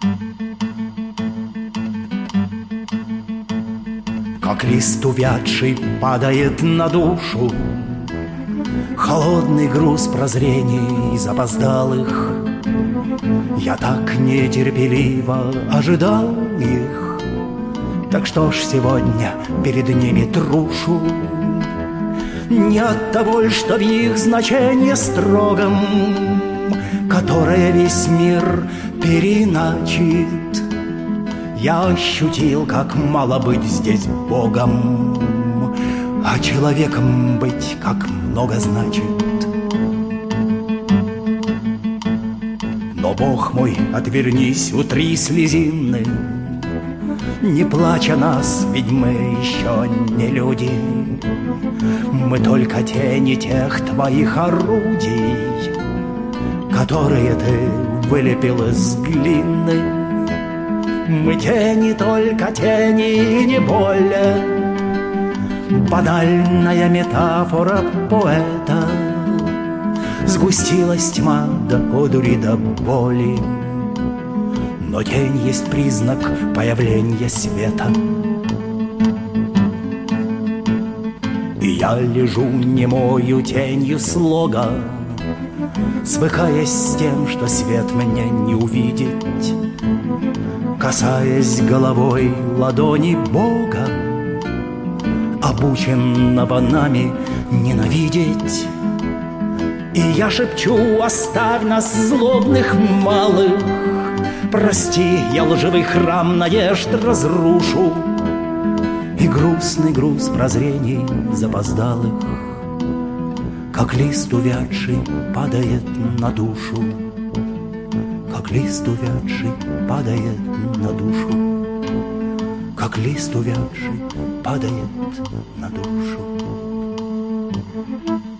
Как лист увядший падает на душу холодный груз прозрений запоздалых. Я так нетерпеливо ожидал их, так что ж сегодня перед ними трушу. Не от того, что в их значении строгом, которое весь мир переиначит, я ощутил, как мало быть здесь Богом, а человеком быть как много значит. Но, Бог мой, отвернись, утри слезины, не плачь о нас, ведь мы еще не люди. Мы только тени тех твоих орудий, которые ты вылепил из глины. Мы тени, только тени и не более. Банальная метафора поэта. Сгустилась тьма до одури, до боли, но тень есть признак появления света. И я лежу немою тенью слога, свыкаясь с тем, что свет мне не увидеть, касаясь головой ладони Бога, обученного нами ненавидеть. И я шепчу: оставь нас, злобных малых, прости, я лживый храм надежд разрушу, и грустный груз прозрений запоздалых, как лист увядший, падает на душу, как лист увядший, падает на душу, как лист увядший, падает на душу.